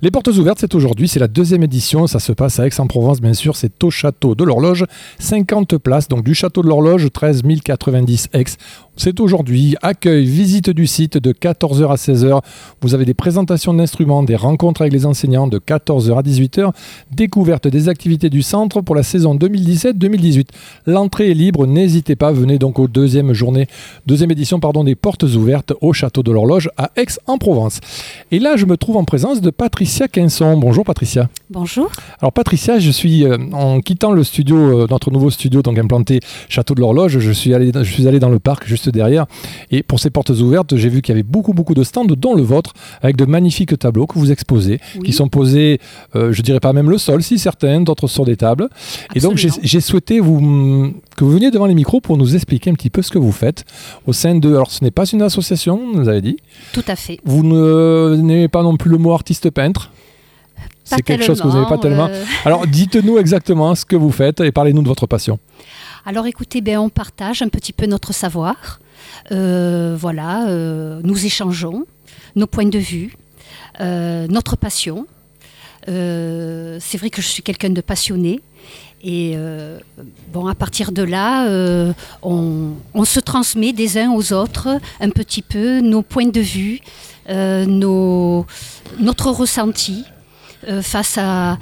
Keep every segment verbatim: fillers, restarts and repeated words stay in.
Les portes ouvertes, c'est aujourd'hui, c'est la deuxième édition, ça se passe à Aix-en-Provence, bien sûr, c'est au Château de l'Horloge, cinquante places, donc du Château de l'Horloge, treize mille quatre-vingt-dix Aix. C'est aujourd'hui, accueil, visite du site de quatorze heures à seize heures, vous avez des présentations d'instruments, des rencontres avec les enseignants de quatorze heures à dix-huit heures, découverte des activités du centre pour la saison deux mille dix-sept deux mille dix-huit. L'entrée est libre, n'hésitez pas, venez donc aux deuxième journée, deuxième édition pardon, des portes ouvertes au Château de l'Horloge à Aix-en-Provence. Et là, je me trouve en présence de Patricia Quinson. Bonjour Patricia. Bonjour. Alors Patricia, je suis euh, en quittant le studio, euh, notre nouveau studio donc implanté Château de l'Horloge, je suis allé, je suis allé dans le parc juste derrière et pour ces portes ouvertes, j'ai vu qu'il y avait beaucoup beaucoup de stands dont le vôtre avec de magnifiques tableaux que vous exposez, oui. qui sont posés, euh, je dirais pas même le sol, si certains, d'autres sur des tables. Absolument. Et donc j'ai, j'ai souhaité vous, que vous veniez devant les micros pour nous expliquer un petit peu ce que vous faites au sein de, alors ce n'est pas une association, vous avez dit. Tout à fait. Vous ne n'aimez pas non plus le mot artiste peintre. Pas C'est quelque tellement, chose que vous n'avez pas tellement. Euh... Alors, dites-nous exactement ce que vous faites et parlez-nous de votre passion. Alors, écoutez, ben, on partage un petit peu notre savoir. Euh, voilà, euh, nous échangeons nos points de vue, euh, notre passion. Euh, c'est vrai que je suis quelqu'un de passionné. Et euh, bon, à partir de là, euh, on, on se transmet des uns aux autres un petit peu nos points de vue, euh, nos, notre ressenti. Euh, face à,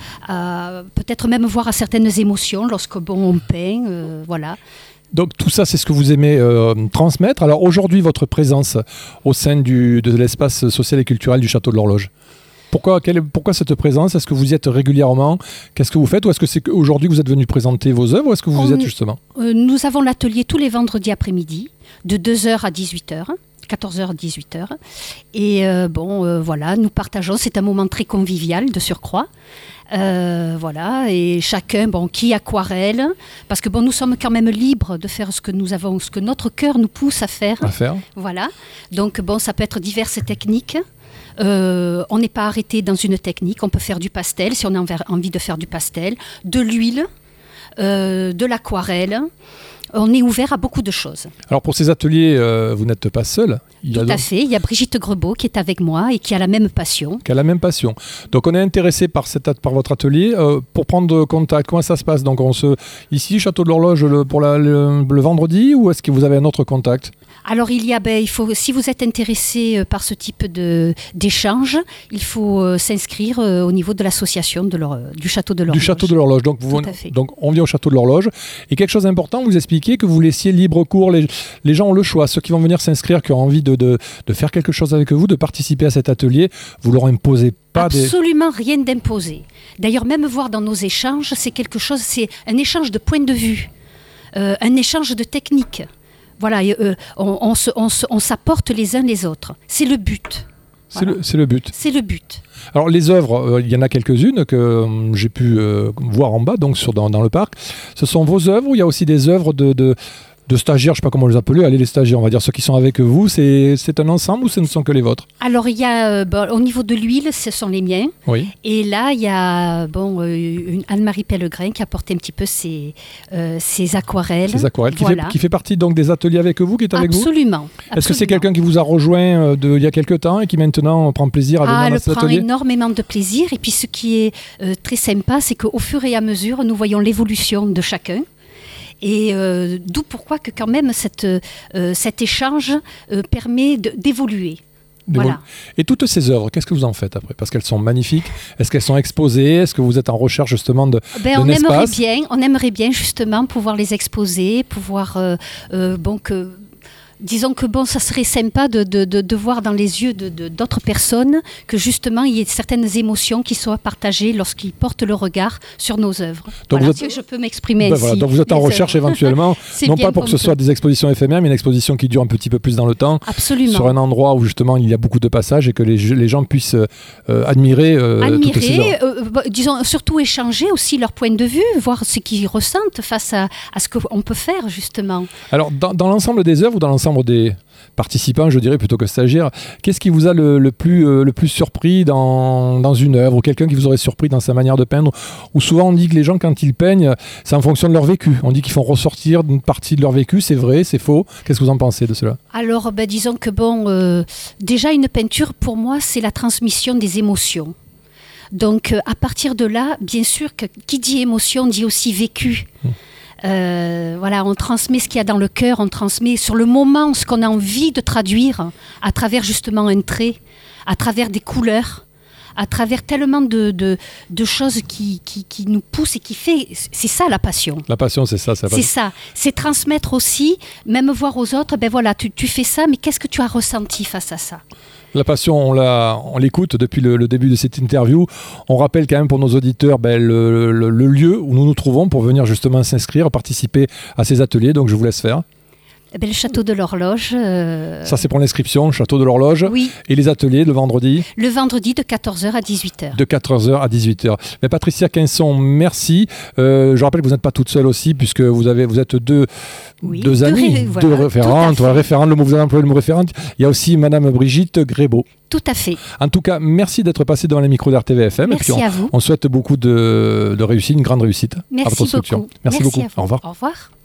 à peut-être même voir à certaines émotions lorsque bon, on peint, euh, voilà. Donc tout ça, c'est ce que vous aimez euh, transmettre. Alors aujourd'hui, votre présence au sein du, de l'espace social et culturel du Château de l'Horloge. Pourquoi, quelle, pourquoi cette présence ? Est-ce que vous y êtes régulièrement ? Qu'est-ce que vous faites ? Ou est-ce que c'est qu'aujourd'hui vous êtes venu présenter vos œuvres ? Ou est-ce que vous on, y êtes justement ? euh, Nous avons l'atelier tous les vendredis après-midi, de deux heures à dix-huit heures. quatorze heures à dix-huit heures. Et euh, bon, euh, voilà, nous partageons. C'est un moment très convivial de surcroît. Euh, voilà, et chacun, bon, qui aquarelle, parce que bon, nous sommes quand même libres de faire ce que nous avons, ce que notre cœur nous pousse à faire. À faire. Voilà. Donc bon, ça peut être diverses techniques. Euh, on n'est pas arrêté dans une technique. On peut faire du pastel si on a envie de faire du pastel, de l'huile, euh, de l'aquarelle. On est ouvert à beaucoup de choses. Alors pour ces ateliers, euh, vous n'êtes pas seul. Il Tout à donc... fait. Il y a Brigitte Grebeau qui est avec moi et qui a la même passion. Qui a la même passion. Donc on est intéressé par, cette, par votre atelier. Euh, pour prendre contact, comment ça se passe ? Donc on se... Ici, Château de l'Horloge, le, pour la, le, le vendredi, ou est-ce que vous avez un autre contact ? Alors il y a, ben, il faut, si vous êtes intéressé par ce type de, d'échange, il faut euh, s'inscrire euh, au niveau de l'association de du Château de l'Horloge. Du Château de l'Horloge. Donc, vous, donc on vient au Château de l'Horloge. Et quelque chose d'important, vous expliquez que vous laissiez libre cours. Les, les gens ont le choix. Ceux qui vont venir s'inscrire, qui ont envie de, de, de faire quelque chose avec vous, de participer à cet atelier, vous leur imposez pas Absolument des... rien d'imposé. D'ailleurs, même voir dans nos échanges, c'est quelque chose, c'est un échange de points de vue, euh, un échange de techniques. Voilà, euh, on, on, se, on, se, on s'apporte les uns les autres. C'est le but. C'est, voilà. le, c'est le but. C'est le but. Alors les œuvres, euh, il y en a quelques-unes que euh, j'ai pu euh, voir en bas, donc sur, dans, dans le parc. Ce sont vos œuvres ou il y a aussi des œuvres de... de de stagiaires, je ne sais pas comment les appeler, allez les stagiaires, on va dire ceux qui sont avec vous, c'est, c'est un ensemble ou ce ne sont que les vôtres ? Alors il y a, euh, bon, au niveau de l'huile, ce sont les miens. Oui. Et là, il y a bon, euh, une Anne-Marie Pellegrin qui a porté un petit peu ses, euh, ses aquarelles. Ses aquarelles, qui, voilà. fait, qui fait partie donc des ateliers avec vous, qui est avec absolument, vous ? Absolument. Est-ce que c'est quelqu'un qui vous a rejoint euh, de, il y a quelques temps et qui maintenant prend plaisir à venir ah, dans cet atelier ? Elle prend énormément de plaisir. Et puis ce qui est euh, très sympa, c'est qu'au fur et à mesure, nous voyons l'évolution de chacun. Et euh, d'où pourquoi que quand même cette, euh, cet échange euh, permet de, d'évoluer. Voilà. Et toutes ces œuvres, qu'est-ce que vous en faites après ? Parce qu'elles sont magnifiques. Est-ce qu'elles sont exposées ? Est-ce que vous êtes en recherche justement de, ben, d'un on espace ? aimerait bien, on aimerait bien justement pouvoir les exposer, pouvoir euh, euh, bon que... Disons que bon, ça serait sympa de, de, de, de voir dans les yeux de, de, d'autres personnes que justement il y ait certaines émotions qui soient partagées lorsqu'ils portent le regard sur nos œuvres. Donc voilà, vous êtes... je peux m'exprimer ben ainsi. Voilà, donc vous êtes en recherche œuvres. éventuellement, non pas pour que ce soit des expositions éphémères, mais une exposition qui dure un petit peu plus dans le temps. Absolument. Sur un endroit où justement il y a beaucoup de passages et que les, les gens puissent euh, admirer, euh, admirer toutes ces œuvres. Euh, bah, disons surtout échanger aussi leur point de vue, voir ce qu'ils ressentent face à, à ce qu'on peut faire justement. Alors dans, dans l'ensemble des œuvres ou dans l'ensemble des participants, je dirais, plutôt que stagiaires, qu'est-ce qui vous a le, le, plus, euh, le plus surpris dans, dans une œuvre, ou quelqu'un qui vous aurait surpris dans sa manière de peindre, ou souvent on dit que les gens quand ils peignent, c'est en fonction de leur vécu, on dit qu'ils font ressortir une partie de leur vécu, c'est vrai, c'est faux, qu'est-ce que vous en pensez de cela ? Alors ben, disons que bon, euh, déjà une peinture pour moi c'est la transmission des émotions. Donc, euh, à partir de là, bien sûr que qui dit émotion dit aussi vécu. Mmh. Euh, voilà, on transmet ce qu'il y a dans le cœur, on transmet sur le moment ce qu'on a envie de traduire à travers justement un trait, à travers des couleurs, à travers tellement de, de, de choses qui, qui, qui nous poussent et qui fait... C'est ça la passion. La passion, c'est ça. C'est ça. C'est transmettre aussi, même voir aux autres, ben voilà, tu, tu fais ça, mais qu'est-ce que tu as ressenti face à ça ? La passion, on, la, on l'écoute depuis le, le début de cette interview. On rappelle quand même pour nos auditeurs ben, le, le, le lieu où nous nous trouvons pour venir justement s'inscrire, participer à ces ateliers. Donc je vous laisse faire. Eh bien, le château de l'horloge. Euh... Ça, c'est pour l'inscription, château de l'horloge. Oui. Et les ateliers le vendredi ? Le vendredi de quatorze heures à dix-huit heures. De quatorze heures à dix-huit heures. Mais Patricia Quinson, merci. Euh, je rappelle que vous n'êtes pas toute seule aussi, puisque vous, avez, vous êtes deux, oui, deux amies, deux, voilà, deux référentes. Ouais, référente, le mot, vous avez employé le mot référente. Il y a aussi Madame Brigitte Grébeau. Tout à fait. En tout cas, merci d'être passé devant les micros d'R T V F M. Merci et puis on, à vous. On souhaite beaucoup de, de réussite, une grande réussite merci à votre structure. Beaucoup. Merci, merci beaucoup. Au revoir. Au revoir.